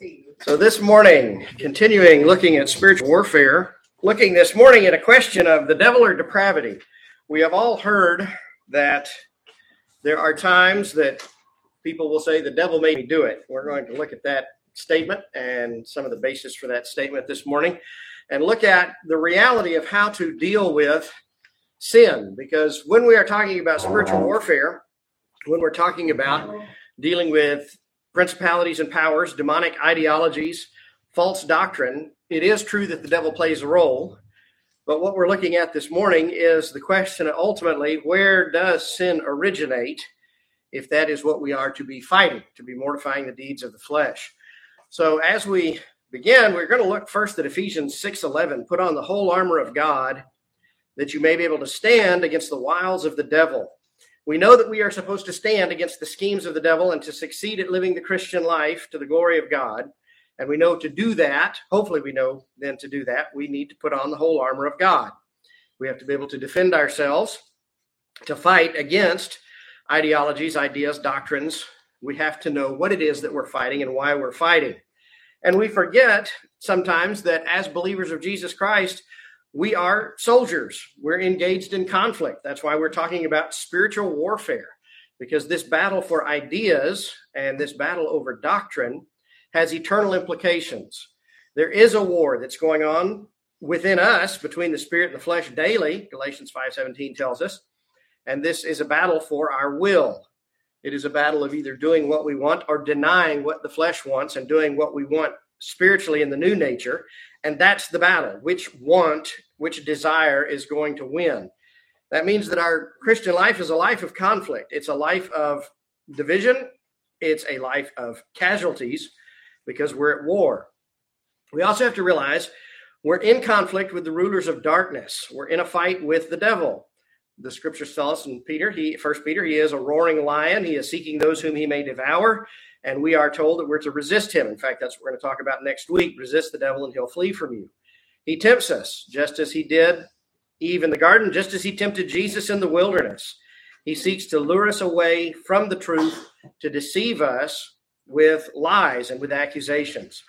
So this morning, continuing looking at spiritual warfare, looking this morning at a question of the devil or depravity. We have all heard that there are times that people will say the devil made me do it. We're going to look at that statement and some of the basis for that statement this morning and look at the reality of how to deal with sin. Because when we are talking about spiritual warfare, when we're talking about dealing with principalities and powers, demonic ideologies, false doctrine, it is true that the devil plays a role. But what we're looking at this morning is the question ultimately, where does sin originate if that is what we are to be fighting, to be mortifying the deeds of the flesh? So as we begin, we're going to look first at Ephesians 6:11, put on the whole armor of God that you may be able to stand against the wiles of the devil. We know that we are supposed to stand against the schemes of the devil and to succeed at living the Christian life to the glory of God. And we know to do that, hopefully we know then to do that, we need to put on the whole armor of God. We have to be able to defend ourselves, to fight against ideologies, ideas, doctrines. We have to know what it is that we're fighting and why we're fighting. And we forget sometimes that as believers of Jesus Christ, we are soldiers. We're engaged in conflict. That's why we're talking about spiritual warfare, because this battle for ideas and this battle over doctrine has eternal implications. There is a war that's going on within us between the spirit and the flesh daily, Galatians 5:17 tells us, and this is a battle for our will. It is a battle of either doing what we want or denying what the flesh wants and doing what we want spiritually in the new nature. And that's the battle. Which desire is going to win? That means that our Christian life is a life of conflict. It's a life of division. It's a life of casualties because we're at war. We also have to realize we're in conflict with the rulers of darkness. We're in a fight with the devil. The scriptures tell us in First Peter, he is a roaring lion. He is seeking those whom he may devour. And we are told that we're to resist him. In fact, that's what we're going to talk about next week. Resist the devil and he'll flee from you. He tempts us just as he did Eve in the garden, just as he tempted Jesus in the wilderness. He seeks to lure us away from the truth, to deceive us with lies and with accusations.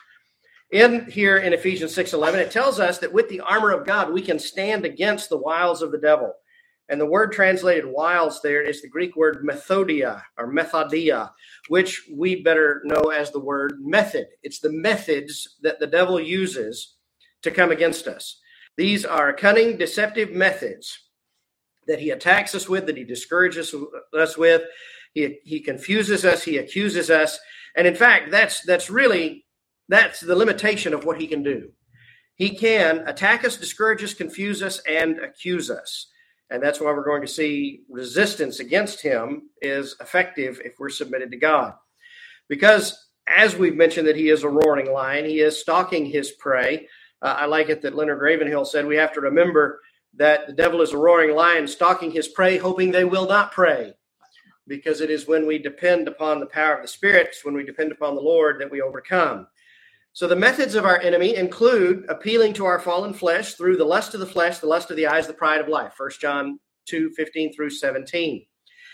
In Ephesians 6:11, it tells us that with the armor of God, we can stand against the wiles of the devil. And the word translated wiles there is the Greek word methodia or methodia, which we better know as the word method. It's the methods that the devil uses to come against us. These are cunning, deceptive methods that he attacks us with, that he discourages us with. He confuses us, he accuses us. And in fact, that's the limitation of what he can do. He can attack us, discourage us, confuse us, and accuse us. And that's why we're going to see resistance against him is effective if we're submitted to God. Because as we've mentioned that he is a roaring lion, he is stalking his prey. I like it that Leonard Ravenhill said we have to remember that the devil is a roaring lion stalking his prey, hoping they will not prey. Because it is when we depend upon the power of the Spirit, when we depend upon the Lord, that we overcome. So the methods of our enemy include appealing to our fallen flesh through the lust of the flesh, the lust of the eyes, the pride of life. 1 John 2:15 through 17.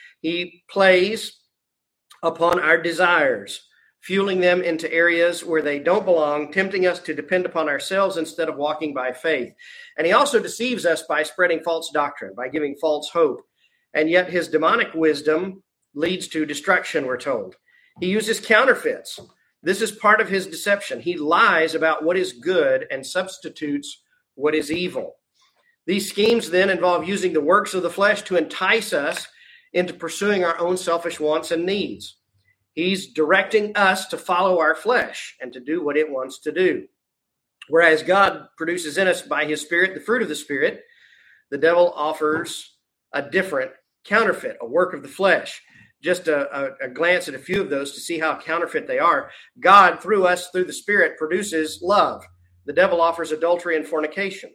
He plays upon our desires, fueling them into areas where they don't belong, tempting us to depend upon ourselves instead of walking by faith. And he also deceives us by spreading false doctrine, by giving false hope. And yet his demonic wisdom leads to destruction, we're told. He uses counterfeits. This is part of his deception. He lies about what is good and substitutes what is evil. These schemes then involve using the works of the flesh to entice us into pursuing our own selfish wants and needs. He's directing us to follow our flesh and to do what it wants to do. Whereas God produces in us by his Spirit the fruit of the Spirit, the devil offers a different counterfeit, a work of the flesh. Just a glance at a few of those to see how counterfeit they are. God, through us, through the Spirit, produces love. The devil offers adultery and fornication.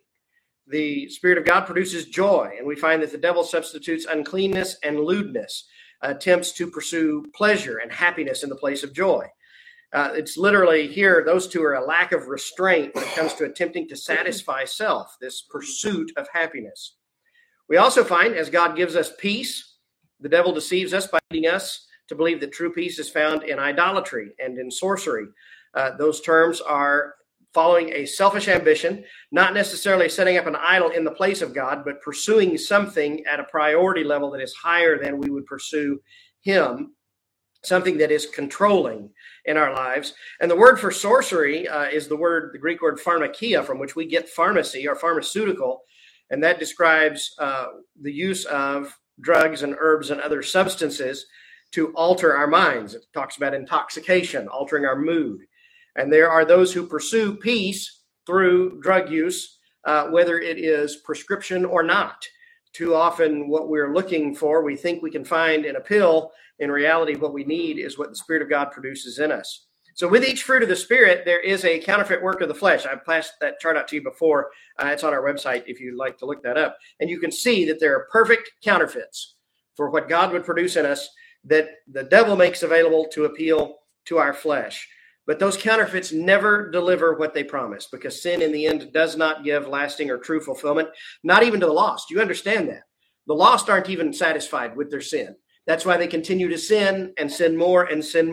The Spirit of God produces joy, and we find that the devil substitutes uncleanness and lewdness, attempts to pursue pleasure and happiness in the place of joy. It's literally here, those two are a lack of restraint when it comes to attempting to satisfy self, this pursuit of happiness. We also find, as God gives us peace, the devil deceives us by leading us to believe that true peace is found in idolatry and in sorcery. Those terms are following a selfish ambition, not necessarily setting up an idol in the place of God, but pursuing something at a priority level that is higher than we would pursue him, something that is controlling in our lives. And the word for sorcery is the Greek word pharmakia, from which we get pharmacy or pharmaceutical. And that describes the use of drugs and herbs and other substances to alter our minds. It talks about intoxication, altering our mood. And there are those who pursue peace through drug use, whether it is prescription or not. Too often what we're looking for, we think we can find in a pill. In reality, what we need is what the Spirit of God produces in us. So with each fruit of the Spirit, there is a counterfeit work of the flesh. I've passed that chart out to you before. It's on our website if you'd like to look that up. And you can see that there are perfect counterfeits for what God would produce in us that the devil makes available to appeal to our flesh. But those counterfeits never deliver what they promise, because sin in the end does not give lasting or true fulfillment, not even to the lost. You understand that. The lost aren't even satisfied with their sin. That's why they continue to sin and sin more,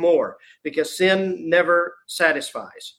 because sin never satisfies.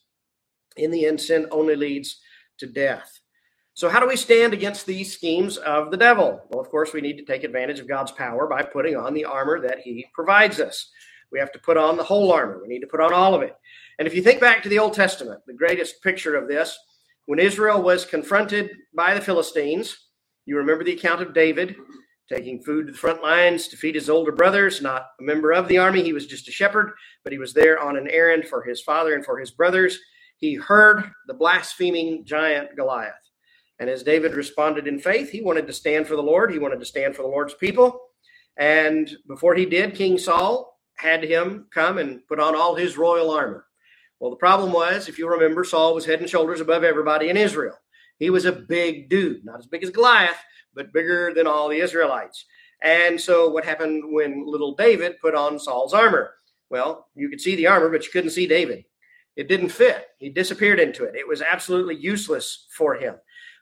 In the end, sin only leads to death. So how do we stand against these schemes of the devil? Well, of course, we need to take advantage of God's power by putting on the armor that he provides us. We have to put on the whole armor. We need to put on all of it. And if you think back to the Old Testament, the greatest picture of this, when Israel was confronted by the Philistines, you remember the account of David taking food to the front lines to feed his older brothers, not a member of the army. He was just a shepherd, but he was there on an errand for his father and for his brothers. He heard the blaspheming giant Goliath. And as David responded in faith, he wanted to stand for the Lord. He wanted to stand for the Lord's people. And before he did, King Saul had him come and put on all his royal armor. Well, the problem was, if you remember, Saul was head and shoulders above everybody in Israel. He was a big dude, not as big as Goliath, but bigger than all the Israelites. And so what happened when little David put on Saul's armor? Well, you could see the armor, but you couldn't see David. It didn't fit. He disappeared into it. It was absolutely useless for him.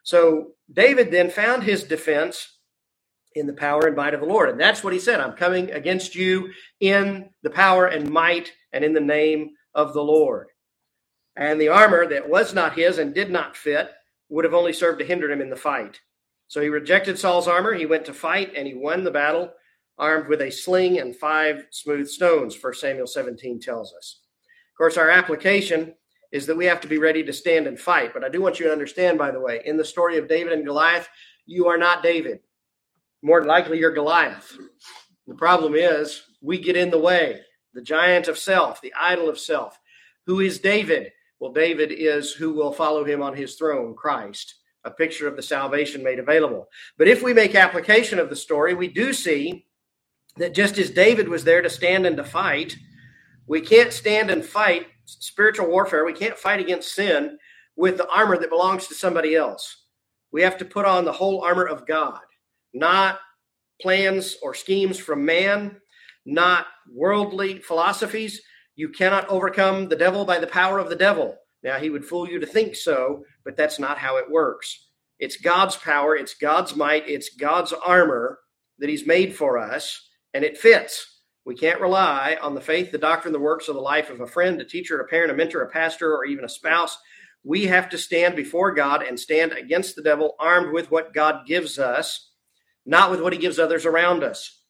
So David then found his defense in the power and might of the Lord. And that's what he said. I'm coming against you in the power and might and in the name of the Lord. And the armor that was not his and did not fit would have only served to hinder him in the fight. So he rejected Saul's armor. He went to fight and he won the battle armed with a sling and 5 smooth stones, 1 Samuel 17 tells us. Of course, our application is that we have to be ready to stand and fight. But I do want you to understand, by the way, in the story of David and Goliath, you are not David. More than likely, you're Goliath. The problem is we get in the way. The giant of self, the idol of self. Who is David? Well, David is who will follow him on his throne, Christ, a picture of the salvation made available. But if we make application of the story, we do see that just as David was there to stand and to fight, we can't stand and fight spiritual warfare. We can't fight against sin with the armor that belongs to somebody else. We have to put on the whole armor of God, not plans or schemes from man, not worldly philosophies. You cannot overcome the devil by the power of the devil. Now, he would fool you to think so, but that's not how it works. It's God's power, it's God's might, it's God's armor that he's made for us, and it fits. We can't rely on the faith, the doctrine, the works, or the life of a friend, a teacher, a parent, a mentor, a pastor, or even a spouse. We have to stand before God and stand against the devil, armed with what God gives us, not with what he gives others around us.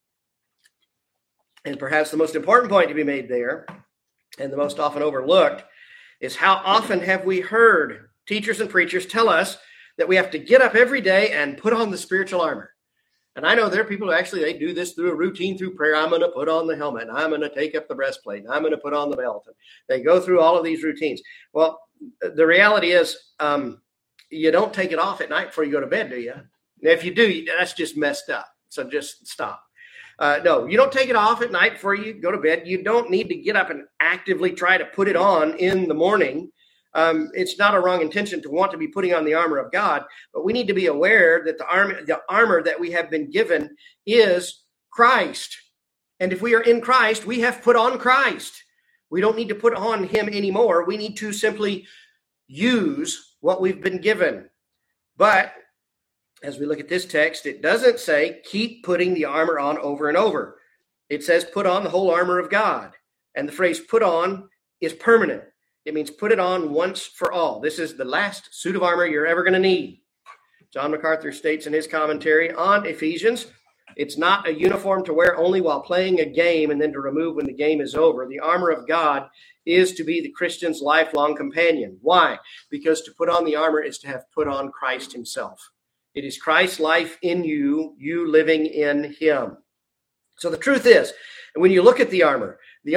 And perhaps the most important point to be made there, and the most often overlooked, is how often have we heard teachers and preachers tell us that we have to get up every day and put on the spiritual armor. And I know there are people who actually, they do this through a routine, through prayer. I'm going to put on the helmet, and I'm going to take up the breastplate, and I'm going to put on the belt. And they go through all of these routines. Well, the reality is you don't take it off at night before you go to bed, do you? If you do, that's just messed up. So just stop. No, you don't take it off at night before you go to bed. You don't need to get up and actively try to put it on in the morning. It's not a wrong intention to want to be putting on the armor of God, but we need to be aware that the armor that we have been given is Christ. And if we are in Christ, we have put on Christ. We don't need to put on him anymore. We need to simply use what we've been given. But as we look at this text, it doesn't say keep putting the armor on over and over. It says put on the whole armor of God. And the phrase put on is permanent. It means put it on once for all. This is the last suit of armor you're ever going to need. John MacArthur states in his commentary on Ephesians, it's not a uniform to wear only while playing a game and then to remove when the game is over. The armor of God is to be the Christian's lifelong companion. Why? Because to put on the armor is to have put on Christ himself. It is Christ's life in you, you living in him. So the truth is, when you look at the armor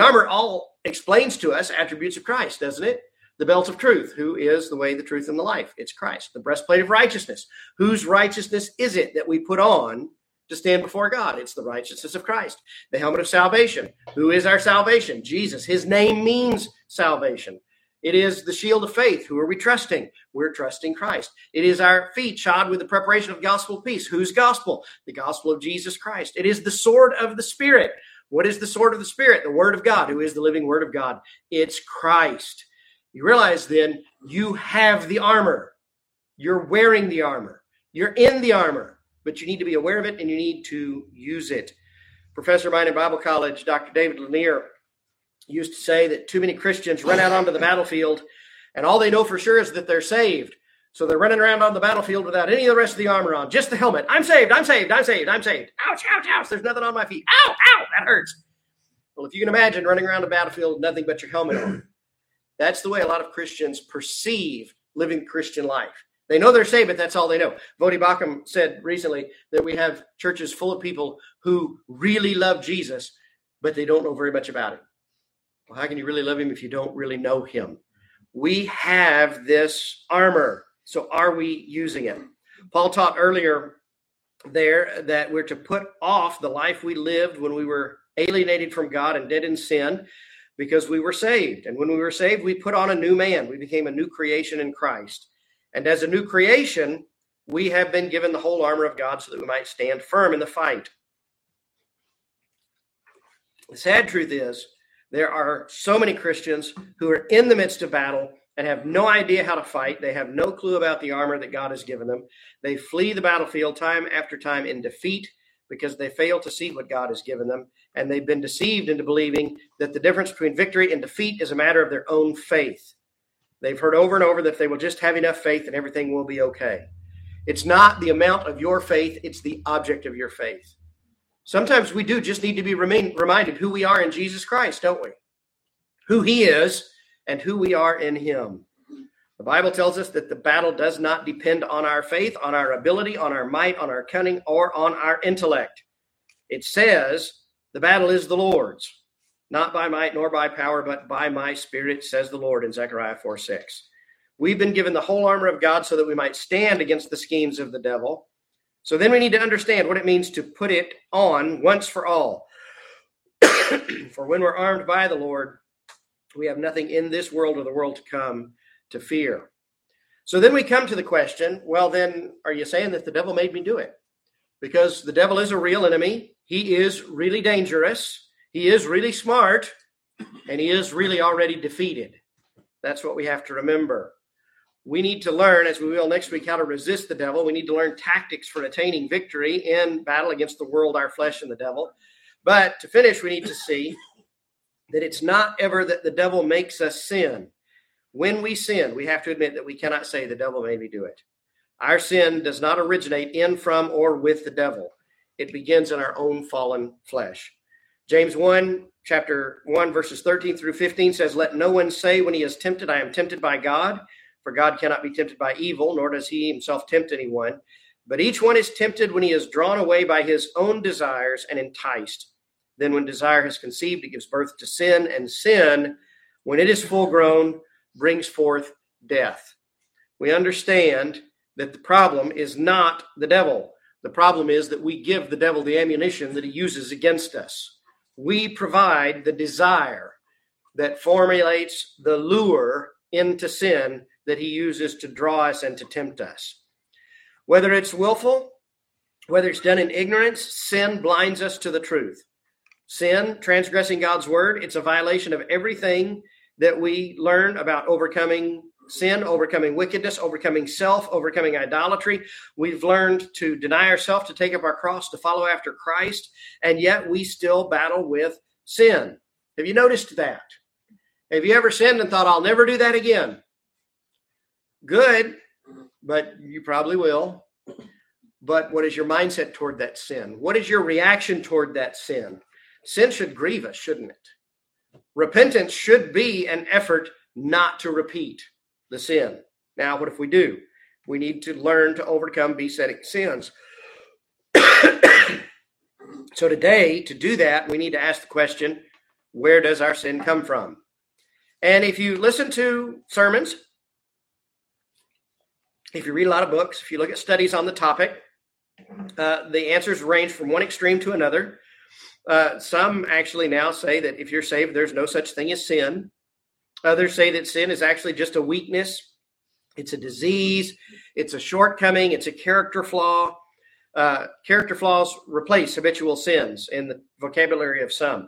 all explains to us attributes of Christ, doesn't it? The belt of truth, who is the way, the truth, and the life. It's Christ. The breastplate of righteousness. Whose righteousness is it that we put on to stand before God? It's the righteousness of Christ. The helmet of salvation. Who is our salvation? Jesus. His name means salvation. It is the shield of faith. Who are we trusting? We're trusting Christ. It is our feet shod with the preparation of gospel of peace. Whose gospel? The gospel of Jesus Christ. It is the sword of the Spirit. What is the sword of the Spirit? The word of God. Who is the living word of God? It's Christ. You realize then you have the armor. You're wearing the armor. You're in the armor, but you need to be aware of it and you need to use it. Professor of mine in Bible college, Dr. David Lanier, used to say that too many Christians run out onto the battlefield and all they know for sure is that they're saved. So they're running around on the battlefield without any of the rest of the armor on, just the helmet. I'm saved, I'm saved, I'm saved, I'm saved. Ouch, ouch, ouch, there's nothing on my feet. Ow, ow, that hurts. Well, if you can imagine running around the battlefield with nothing but your helmet on, that's the way a lot of Christians perceive living the Christian life. They know they're saved, but that's all they know. Vodi Bakum said recently that we have churches full of people who really love Jesus, but they don't know very much about him. Well, how can you really love him if you don't really know him? We have this armor. So are we using it? Paul taught earlier there that we're to put off the life we lived when we were alienated from God and dead in sin, because we were saved. And when we were saved, we put on a new man. We became a new creation in Christ. And as a new creation, we have been given the whole armor of God so that we might stand firm in the fight. The sad truth is, there are so many Christians who are in the midst of battle and have no idea how to fight. They have no clue about the armor that God has given them. They flee the battlefield time after time in defeat because they fail to see what God has given them. And they've been deceived into believing that the difference between victory and defeat is a matter of their own faith. They've heard over and over that if they will just have enough faith, then everything will be okay. It's not the amount of your faith, it's the object of your faith. Sometimes we do just need to be reminded who we are in Jesus Christ, don't we? Who he is and who we are in him. The Bible tells us that the battle does not depend on our faith, on our ability, on our might, on our cunning, or on our intellect. It says the battle is the Lord's, not by might nor by power, but by my Spirit, says the Lord in Zechariah 4:6. We've been given the whole armor of God so that we might stand against the schemes of the devil. So then we need to understand what it means to put it on once for all. For when we're armed by the Lord, we have nothing in this world or the world to come to fear. So then we come to the question, well, then, are you saying that the devil made me do it? Because the devil is a real enemy. He is really dangerous. He is really smart. And he is really already defeated. That's what we have to remember. We need to learn, as we will next week, how to resist the devil. We need to learn tactics for attaining victory in battle against the world, our flesh, and the devil. But to finish, we need to see that it's not ever that the devil makes us sin. When we sin, we have to admit that we cannot say the devil made me do it. Our sin does not originate in, from, or with the devil. It begins in our own fallen flesh. James 1, chapter 1, verses 13 through 15 says, "Let no one say when he is tempted, I am tempted by God. For God cannot be tempted by evil, nor does he himself tempt anyone. But each one is tempted when he is drawn away by his own desires and enticed. Then when desire has conceived, it gives birth to sin, and sin, when it is full grown, brings forth death." We understand that the problem is not the devil. The problem is that we give the devil the ammunition that he uses against us. We provide the desire that formulates the lure into sin that he uses to draw us and to tempt us. Whether it's willful, whether it's done in ignorance, sin blinds us to the truth. Sin, transgressing God's word, it's a violation of everything that we learn about overcoming sin, overcoming wickedness, overcoming self, overcoming idolatry. We've learned to deny ourselves, to take up our cross, to follow after Christ, and yet we still battle with sin. Have you noticed that? Have you ever sinned and thought, I'll never do that again? Good, but you probably will. But what is your mindset toward that sin? What is your reaction toward that sin? Sin should grieve us, shouldn't it? Repentance should be an effort not to repeat the sin. Now, what if we do? We need to learn to overcome besetting sins. So today, to do that, we need to ask the question, where does our sin come from? And if you listen to sermons, if you read a lot of books, if you look at studies on the topic, the answers range from one extreme to another. Some actually now say that if you're saved, there's no such thing as sin. Others say that sin is actually just a weakness. It's a disease. It's a shortcoming. It's a character flaw. Character flaws replace habitual sins in the vocabulary of some.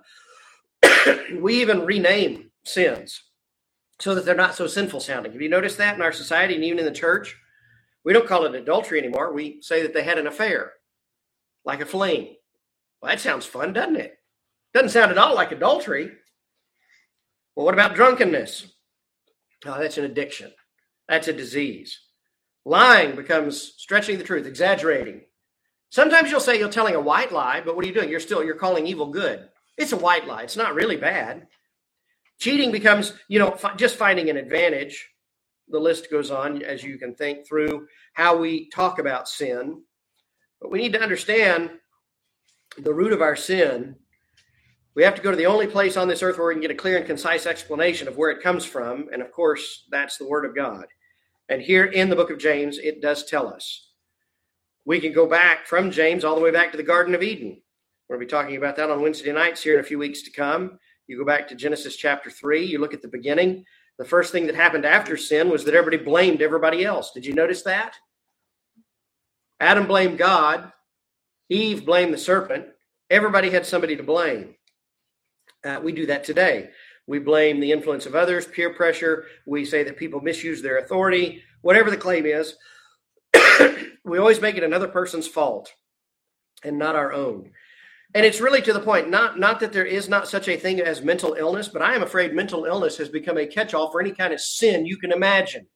We even rename sins so that they're not so sinful sounding. Have you noticed that in our society and even in the church? We don't call it adultery anymore. We say that they had an affair, like a fling. Well, that sounds fun, doesn't it? Doesn't sound at all like adultery. Well, what about drunkenness? Oh, that's an addiction. That's a disease. Lying becomes stretching the truth, exaggerating. Sometimes you're telling a white lie, but what are you doing? You're calling evil good. It's a white lie. It's not really bad. Cheating becomes, just finding an advantage. The list goes on as you can think through how we talk about sin. But we need to understand the root of our sin. We have to go to the only place on this earth where we can get a clear and concise explanation of where it comes from. And of course, that's the Word of God. And here in the book of James, it does tell us. We can go back from James all the way back to the Garden of Eden. We'll be talking about that on Wednesday nights here in a few weeks to come. You go back to Genesis chapter 3. You look at the beginning. The first thing that happened after sin was that everybody blamed everybody else. Did you notice that? Adam blamed God. Eve blamed the serpent. Everybody had somebody to blame. We do that today. We blame the influence of others, peer pressure. We say that people misuse their authority. Whatever the claim is, we always make it another person's fault and not our own. And it's really to the point, not that there is not such a thing as mental illness, but I am afraid mental illness has become a catch-all for any kind of sin you can imagine.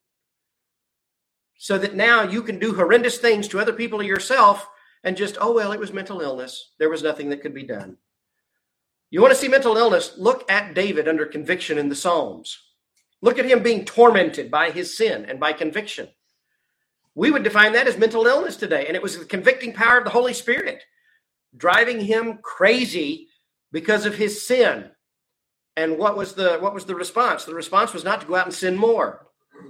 So that now you can do horrendous things to other people or yourself and just, it was mental illness. There was nothing that could be done. You want to see mental illness? Look at David under conviction in the Psalms. Look at him being tormented by his sin and by conviction. We would define that as mental illness today. And it was the convicting power of the Holy Spirit driving him crazy because of his sin. And what was the response? The response was not to go out and sin more.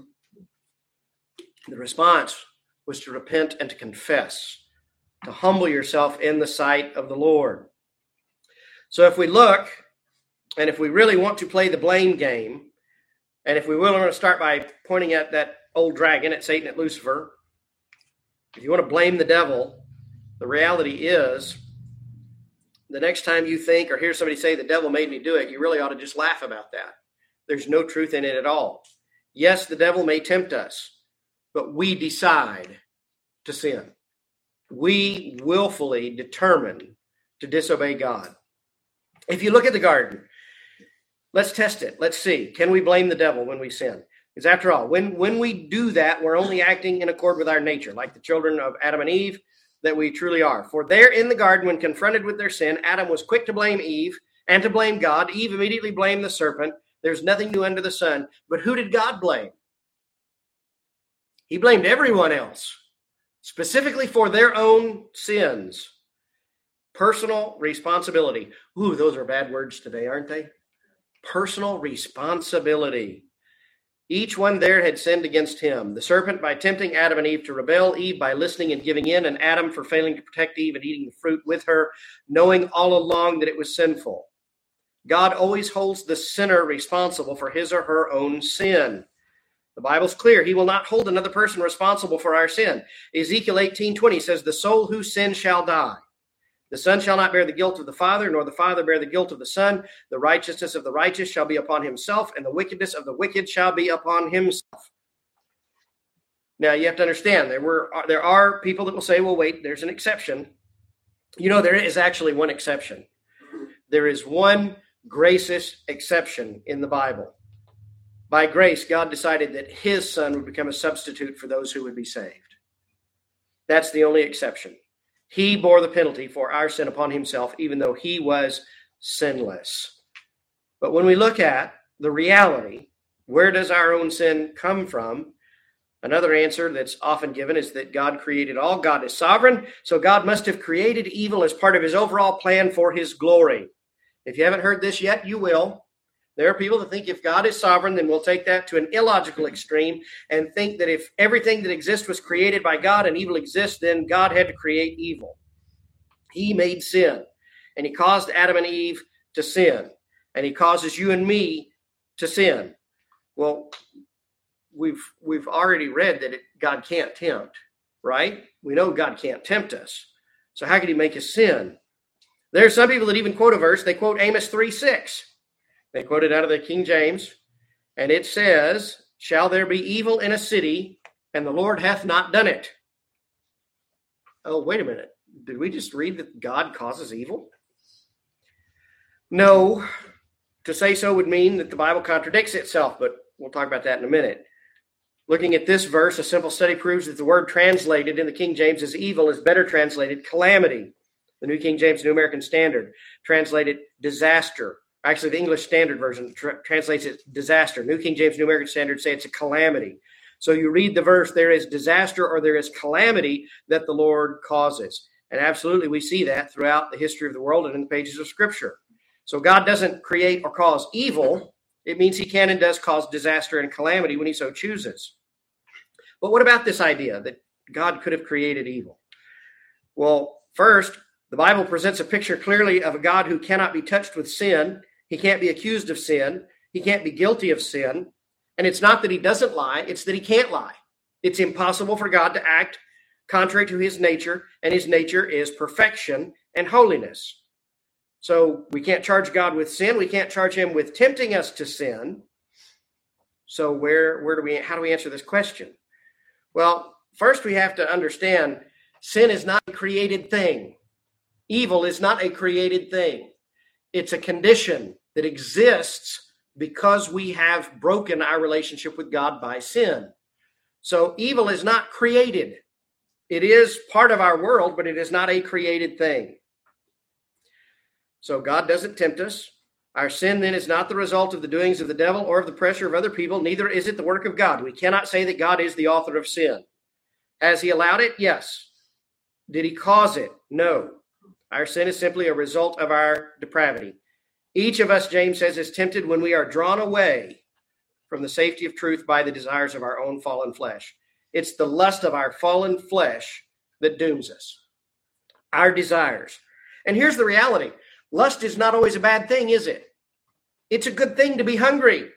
The response was to repent and to confess, to humble yourself in the sight of the Lord. So if we look, and if we really want to play the blame game, and if we will, I'm going to start by pointing at that old dragon, at Satan, at Lucifer. If you want to blame the devil, the reality is, the next time you think or hear somebody say the devil made me do it, you really ought to just laugh about that. There's no truth in it at all. Yes, the devil may tempt us, but we decide to sin. We willfully determine to disobey God. If you look at the garden, let's test it. Let's see. Can we blame the devil when we sin? Because after all, when we do that, we're only acting in accord with our nature, like the children of Adam and Eve that we truly are. For there in the garden, when confronted with their sin, Adam was quick to blame Eve and to blame God. Eve immediately blamed the serpent. There's nothing new under the sun. But who did God blame? He blamed everyone else, specifically for their own sins. Personal responsibility. Ooh, those are bad words today, aren't they? Personal responsibility. Each one there had sinned against him. The serpent by tempting Adam and Eve to rebel, Eve by listening and giving in, and Adam for failing to protect Eve and eating the fruit with her, knowing all along that it was sinful. God always holds the sinner responsible for his or her own sin. The Bible's clear. He will not hold another person responsible for our sin. Ezekiel 18:20 says, "The soul who sins shall die. The son shall not bear the guilt of the father, nor the father bear the guilt of the son. The righteousness of the righteous shall be upon himself, and the wickedness of the wicked shall be upon himself." Now, you have to understand, there are people that will say, well, wait, there's an exception. There is actually one exception. There is one gracious exception in the Bible. By grace, God decided that his Son would become a substitute for those who would be saved. That's the only exception. He bore the penalty for our sin upon himself, even though he was sinless. But when we look at the reality, where does our own sin come from? Another answer that's often given is that God created all. God is sovereign, so God must have created evil as part of his overall plan for his glory. If you haven't heard this yet, you will. There are people that think if God is sovereign, then we'll take that to an illogical extreme and think that if everything that exists was created by God and evil exists, then God had to create evil. He made sin, and he caused Adam and Eve to sin, and he causes you and me to sin. Well, we've already read that God can't tempt, right? We know God can't tempt us. So how could he make us sin? There are some people that even quote a verse. They quote Amos 3:6. They quote it out of the King James, and it says, "Shall there be evil in a city, and the Lord hath not done it?" Oh, wait a minute. Did we just read that God causes evil? No. To say so would mean that the Bible contradicts itself, but we'll talk about that in a minute. Looking at this verse, a simple study proves that the word translated in the King James as evil is better translated calamity. The New King James New American Standard translated disaster. Actually, the English Standard Version translates it disaster. New King James New American Standard say it's a calamity. So you read the verse, there is disaster or there is calamity that the Lord causes. And absolutely, we see that throughout the history of the world and in the pages of Scripture. So God doesn't create or cause evil. It means he can and does cause disaster and calamity when he so chooses. But what about this idea that God could have created evil? Well, first, the Bible presents a picture clearly of a God who cannot be touched with sin. He can't be accused of sin. He can't be guilty of sin. And it's not that he doesn't lie, it's that he can't lie. It's impossible for God to act contrary to his nature, and his nature is perfection and holiness. So we can't charge God with sin. We can't charge him with tempting us to sin. So how do we answer this question? Well, first we have to understand sin is not a created thing. Evil is not a created thing. It's a condition that exists because we have broken our relationship with God by sin. So evil is not created. It is part of our world, but it is not a created thing. So God doesn't tempt us. Our sin then is not the result of the doings of the devil or of the pressure of other people. Neither is it the work of God. We cannot say that God is the author of sin. Has he allowed it? Yes. Did he cause it? No. Our sin is simply a result of our depravity. Each of us, James says, is tempted when we are drawn away from the safety of truth by the desires of our own fallen flesh. It's the lust of our fallen flesh that dooms us. Our desires. And here's the reality. Lust is not always a bad thing, is it? It's a good thing to be hungry.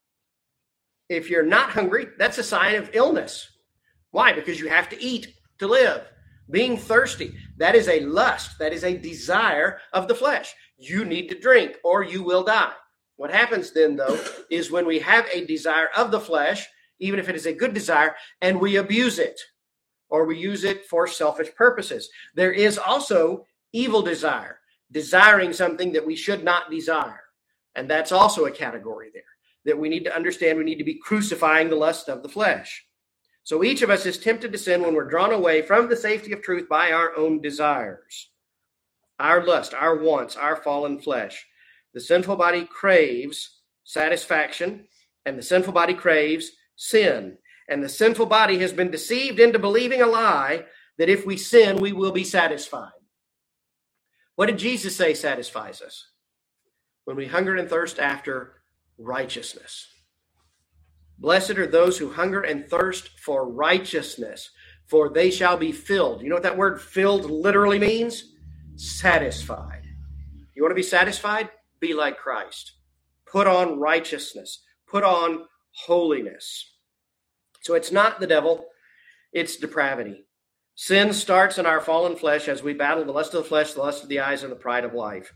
If you're not hungry, that's a sign of illness. Why? Because you have to eat to live. Being thirsty, that is a lust. That is a desire of the flesh. You need to drink or you will die. What happens then, though, is when we have a desire of the flesh, even if it is a good desire, and we abuse it or we use it for selfish purposes. There is also evil desire, desiring something that we should not desire. And that's also a category there that we need to understand. We need to be crucifying the lust of the flesh. So each of us is tempted to sin when we're drawn away from the safety of truth by our own desires, our lust, our wants, our fallen flesh. The sinful body craves satisfaction, and the sinful body craves sin. And the sinful body has been deceived into believing a lie that if we sin, we will be satisfied. What did Jesus say satisfies us? When we hunger and thirst after righteousness. Blessed are those who hunger and thirst for righteousness, for they shall be filled. You know what that word filled literally means? Satisfied. You want to be satisfied? Be like Christ. Put on righteousness. Put on holiness. So it's not the devil, it's depravity. Sin starts in our fallen flesh as we battle the lust of the flesh, the lust of the eyes, and the pride of life.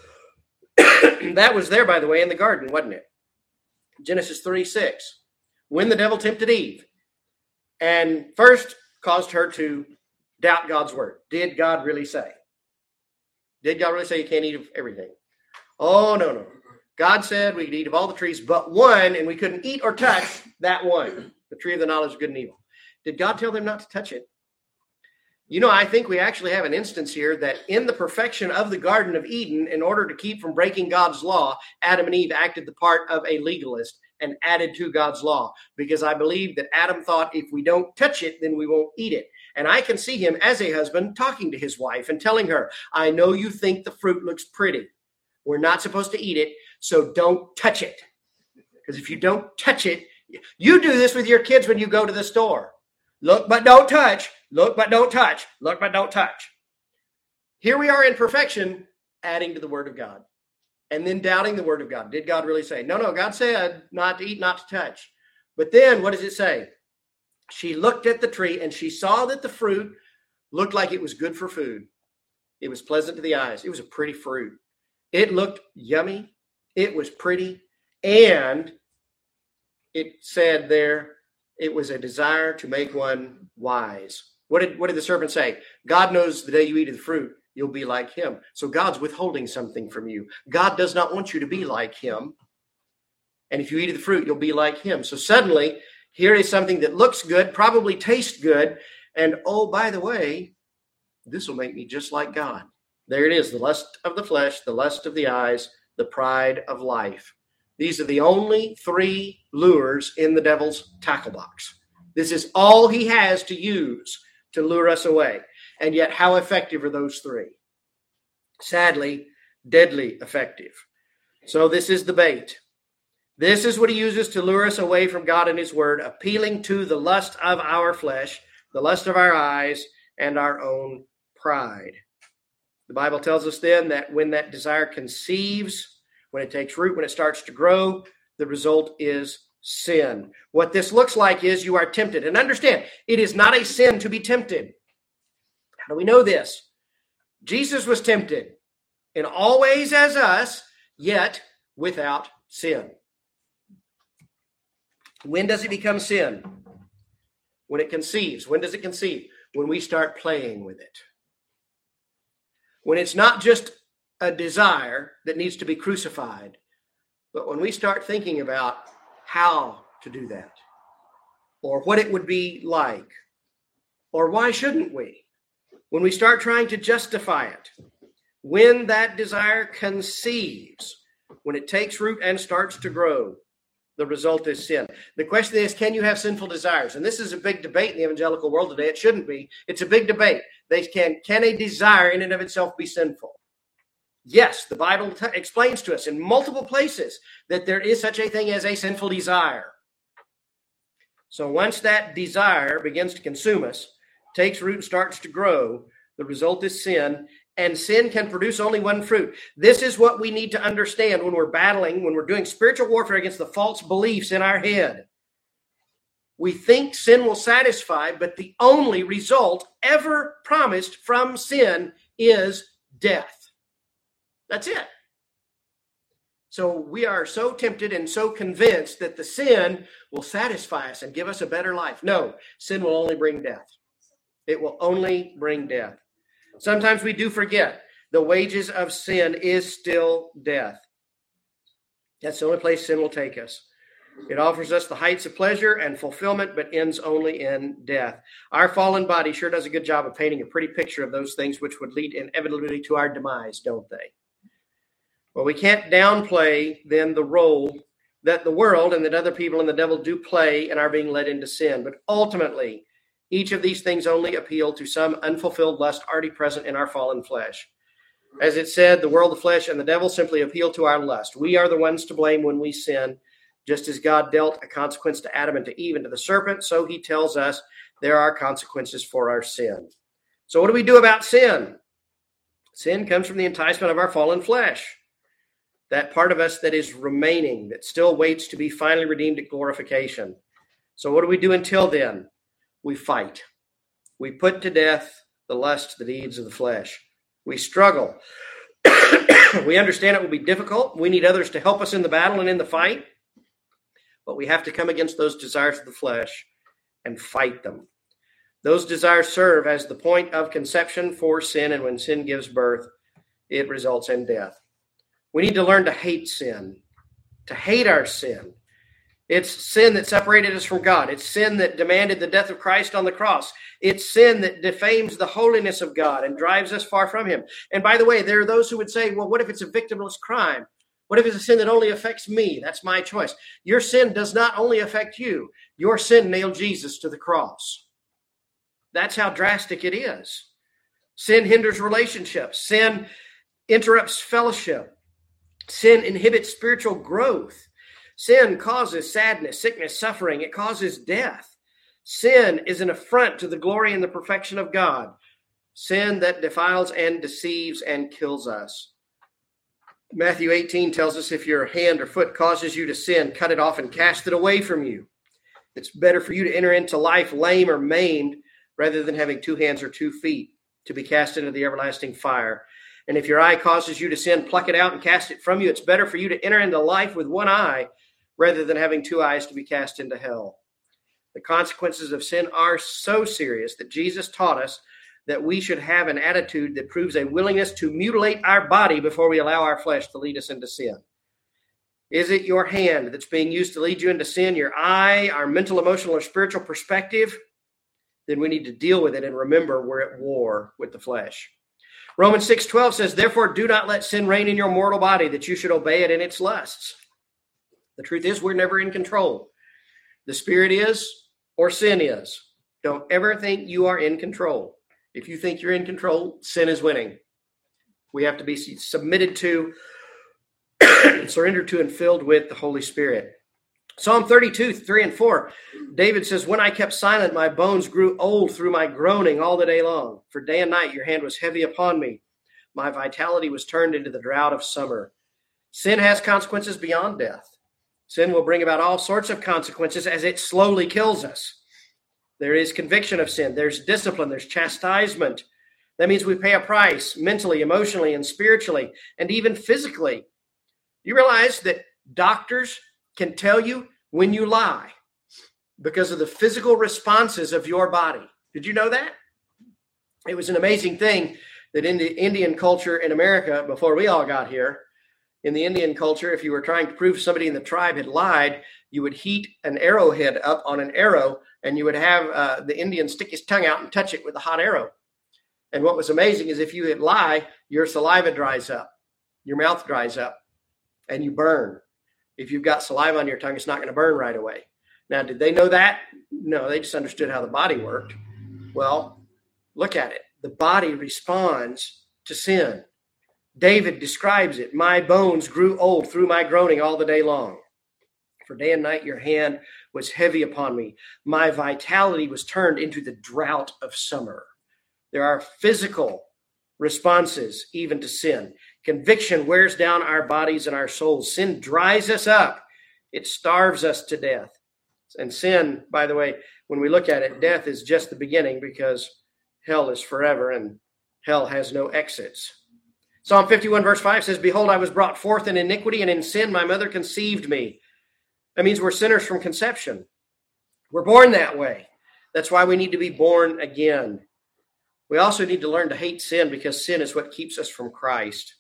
That was there, by the way, in the garden, wasn't it? Genesis 3:6. When the devil tempted Eve and first caused her to doubt God's word. Did God really say? Did God really say you can't eat of everything? Oh, no. God said we could eat of all the trees but one, and we couldn't eat or touch that one, the tree of the knowledge of good and evil. Did God tell them not to touch it? You know, I think we actually have an instance here that in the perfection of the Garden of Eden, in order to keep from breaking God's law, Adam and Eve acted the part of a legalist and added to God's law, because I believe that Adam thought if we don't touch it, then we won't eat it. And I can see him as a husband talking to his wife and telling her, I know you think the fruit looks pretty. We're not supposed to eat it, so don't touch it. Because if you don't touch it, you do this with your kids when you go to the store. Look, but don't touch. Look, but don't touch. Look, but don't touch. Here we are in perfection, adding to the word of God. And then doubting the word of God. Did God really say? No, God said not to eat, not to touch. But then what does it say? She looked at the tree and she saw that the fruit looked like it was good for food. It was pleasant to the eyes. It was a pretty fruit. It looked yummy. It was pretty. And it said there, it was a desire to make one wise. What did the serpent say? God knows the day you eat of the fruit, you'll be like him. So God's withholding something from you. God does not want you to be like him. And if you eat of the fruit, you'll be like him. So suddenly, here is something that looks good, probably tastes good. And oh, by the way, this will make me just like God. There it is, the lust of the flesh, the lust of the eyes, the pride of life. These are the only three lures in the devil's tackle box. This is all he has to use to lure us away. And yet, how effective are those three? Sadly, deadly effective. So this is the bait. This is what he uses to lure us away from God and his word, appealing to the lust of our flesh, the lust of our eyes, and our own pride. The Bible tells us then that when that desire conceives, when it takes root, when it starts to grow, the result is sin. What this looks like is you are tempted. And understand, it is not a sin to be tempted. How do we know this? Jesus was tempted in all ways as us, yet without sin. When does it become sin? When it conceives. When does it conceive? When we start playing with it. When it's not just a desire that needs to be crucified, but when we start thinking about how to do that, or what it would be like, or why shouldn't we? When we start trying to justify it, when that desire conceives, when it takes root and starts to grow, the result is sin. The question is, can you have sinful desires? And this is a big debate in the evangelical world today. It shouldn't be. It's a big debate. Can a desire in and of itself be sinful? Yes, the Bible explains to us in multiple places that there is such a thing as a sinful desire. So once that desire begins to consume us, takes root and starts to grow, the result is sin, and sin can produce only one fruit. This is what we need to understand when we're battling, when we're doing spiritual warfare against the false beliefs in our head. We think sin will satisfy, but the only result ever promised from sin is death. That's it. So we are so tempted and so convinced that the sin will satisfy us and give us a better life. No, sin will only bring death. It will only bring death. Sometimes we do forget the wages of sin is still death. That's the only place sin will take us. It offers us the heights of pleasure and fulfillment, but ends only in death. Our fallen body sure does a good job of painting a pretty picture of those things which would lead inevitably to our demise, don't they? Well, we can't downplay then the role that the world and that other people and the devil do play in our being led into sin. But ultimately, each of these things only appeal to some unfulfilled lust already present in our fallen flesh. As it said, the world, the flesh, and the devil simply appeal to our lust. We are the ones to blame when we sin. Just as God dealt a consequence to Adam and to Eve and to the serpent, so he tells us there are consequences for our sin. So what do we do about sin? Sin comes from the enticement of our fallen flesh. That part of us that is remaining, that still waits to be finally redeemed at glorification. So what do we do until then? We fight. We put to death the lust, the deeds of the flesh. We struggle. We understand it will be difficult. We need others to help us in the battle and in the fight. But we have to come against those desires of the flesh and fight them. Those desires serve as the point of conception for sin, and when sin gives birth, it results in death. We need to learn to hate sin. to hate our sin. It's sin that separated us from God. It's sin that demanded the death of Christ on the cross. It's sin that defames the holiness of God and drives us far from him. And by the way, there are those who would say, well, what if it's a victimless crime? What if it's a sin that only affects me? That's my choice. Your sin does not only affect you. Your sin nailed Jesus to the cross. That's how drastic it is. Sin hinders relationships. Sin interrupts fellowship. Sin inhibits spiritual growth. Sin causes sadness, sickness, suffering. It causes death. Sin is an affront to the glory and the perfection of God. Sin that defiles and deceives and kills us. Matthew 18 tells us if your hand or foot causes you to sin, cut it off and cast it away from you. It's better for you to enter into life lame or maimed rather than having 2 hands or 2 feet to be cast into the everlasting fire. And if your eye causes you to sin, pluck it out and cast it from you. It's better for you to enter into life with 1 eye rather than having 2 eyes to be cast into hell. The consequences of sin are so serious that Jesus taught us that we should have an attitude that proves a willingness to mutilate our body before we allow our flesh to lead us into sin. Is it your hand that's being used to lead you into sin, your eye, our mental, emotional, or spiritual perspective? Then we need to deal with it and remember we're at war with the flesh. Romans 6:12 says, therefore do not let sin reign in your mortal body, that you should obey it in its lusts. The truth is we're never in control. The Spirit is, or sin is. Don't ever think you are in control. If you think you're in control, sin is winning. We have to be submitted to, surrendered to, and filled with the Holy Spirit. Psalm 32, 3 and 4, David says, when I kept silent, my bones grew old through my groaning all the day long. For day and night your hand was heavy upon me. My vitality was turned into the drought of summer. Sin has consequences beyond death. Sin will bring about all sorts of consequences as it slowly kills us. There is conviction of sin. There's discipline. There's chastisement. That means we pay a price mentally, emotionally, and spiritually, and even physically. You realize that doctors can tell you when you lie because of the physical responses of your body. Did you know that? It was an amazing thing that in the Indian culture in America, before we all got here, in the Indian culture, if you were trying to prove somebody in the tribe had lied, you would heat an arrowhead up on an arrow, and you would have the Indian stick his tongue out and touch it with a hot arrow. And what was amazing is if you had lie, your saliva dries up, your mouth dries up, and you burn. If you've got saliva on your tongue, it's not going to burn right away. Now, did they know that? No, they just understood how the body worked. Well, look at it. The body responds to sin. David describes it. My bones grew old through my groaning all the day long. For day and night your hand was heavy upon me. My vitality was turned into the drought of summer. There are physical responses even to sin. Conviction wears down our bodies and our souls. Sin dries us up. It starves us to death. And sin, by the way, when we look at it, death is just the beginning because hell is forever and hell has no exits. Psalm 51 verse 5 says, behold, I was brought forth in iniquity, and in sin my mother conceived me. That means we're sinners from conception. We're born that way. That's why we need to be born again. We also need to learn to hate sin because sin is what keeps us from Christ.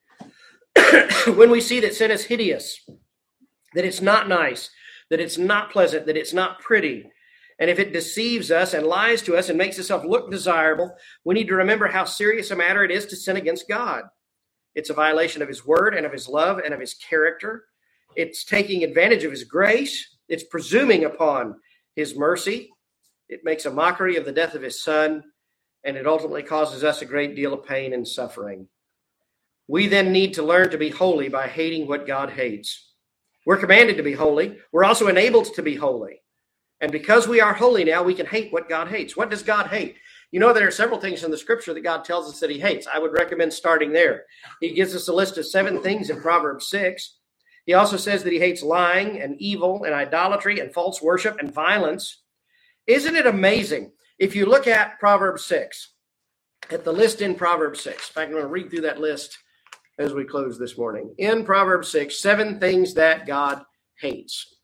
When we see that sin is hideous, that it's not nice, that it's not pleasant, that it's not pretty, and if it deceives us and lies to us and makes itself look desirable, we need to remember how serious a matter it is to sin against God. It's a violation of his word and of his love and of his character. It's taking advantage of his grace. It's presuming upon his mercy. It makes a mockery of the death of his son, and it ultimately causes us a great deal of pain and suffering. We then need to learn to be holy by hating what God hates. We're commanded to be holy. We're also enabled to be holy. And because we are holy now, we can hate what God hates. What does God hate? You know, there are several things in the scripture that God tells us that he hates. I would recommend starting there. He gives us a list of 7 things in Proverbs 6. He also says that he hates lying and evil and idolatry and false worship and violence. Isn't it amazing? If you look at Proverbs 6, at the list in Proverbs 6, in fact, I'm going to read through that list as we close this morning. In Proverbs 6, 7 things that God hates.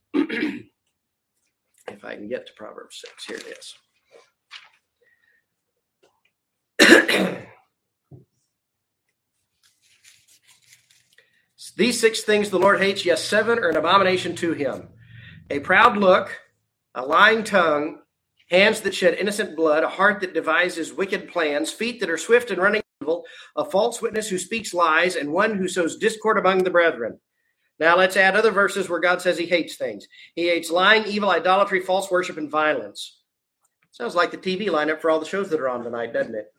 If I can get to Proverbs 6, here it is. These 6 things the Lord hates, yes, 7 are an abomination to him. A proud look, a lying tongue, hands that shed innocent blood, a heart that devises wicked plans, feet that are swift in running evil, a false witness who speaks lies, and one who sows discord among the brethren. Now let's add other verses where God says he hates things. He hates lying, evil, idolatry, false worship, and violence. Sounds like the TV lineup for all the shows that are on tonight, doesn't it?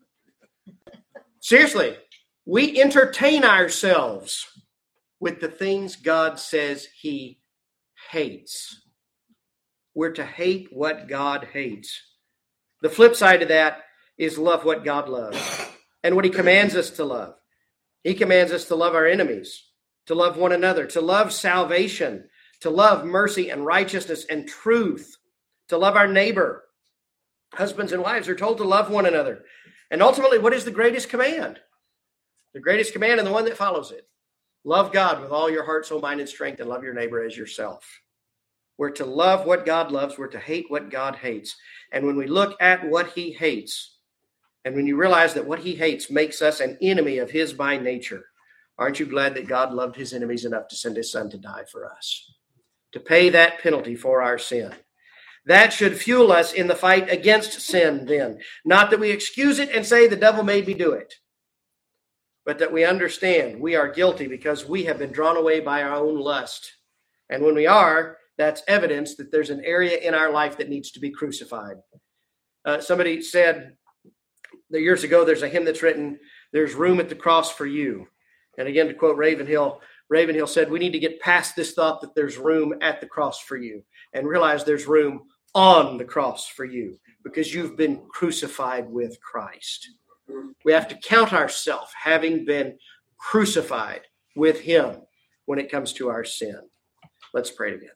Seriously, we entertain ourselves with the things God says he hates. We're to hate what God hates. The flip side of that is love what God loves and what he commands us to love. He commands us to love our enemies, to love one another, to love salvation, to love mercy and righteousness and truth, to love our neighbor. Husbands and wives are told to love one another. And ultimately, what is the greatest command? The greatest command and the one that follows it. Love God with all your heart, soul, mind, and strength, and love your neighbor as yourself. We're to love what God loves. We're to hate what God hates. And when we look at what he hates, and when you realize that what he hates makes us an enemy of his by nature, aren't you glad that God loved his enemies enough to send his son to die for us, to pay that penalty for our sin? That should fuel us in the fight against sin then. Not that we excuse it and say the devil made me do it, but that we understand we are guilty because we have been drawn away by our own lust. And when we are, that's evidence that there's an area in our life that needs to be crucified. Somebody said that years ago, there's a hymn that's written, "There's room at the cross for you." And again, to quote Ravenhill said, we need to get past this thought that there's room at the cross for you and realize there's room on the cross for you because you've been crucified with Christ. We have to count ourselves having been crucified with him when it comes to our sin. Let's pray together.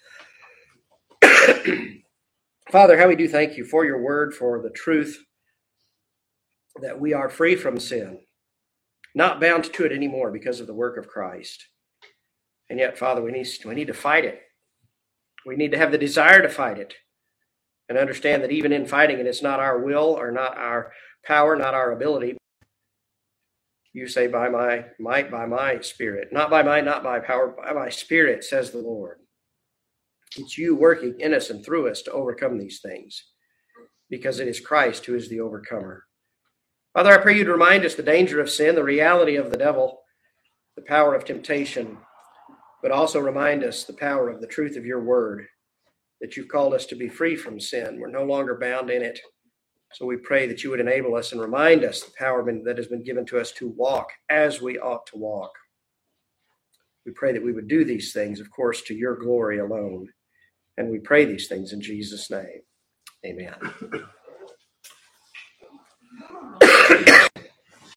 Father, how we do thank you for your word, for the truth that we are free from sin, not bound to it anymore because of the work of Christ. And yet, Father, we need to fight it. We need to have the desire to fight it and understand that even in fighting it, it's not our will or not our power, not our ability. You say, by my might, by my spirit, not by might, not by power, by my spirit, says the Lord. It's you working in us and through us to overcome these things because it is Christ who is the overcomer. Father, I pray you to remind us the danger of sin, the reality of the devil, the power of temptation, but also remind us the power of the truth of your word, that you've called us to be free from sin. We're no longer bound in it. So we pray that you would enable us and remind us the power that has been given to us to walk as we ought to walk. We pray that we would do these things, of course, to your glory alone. And we pray these things in Jesus' name. Amen.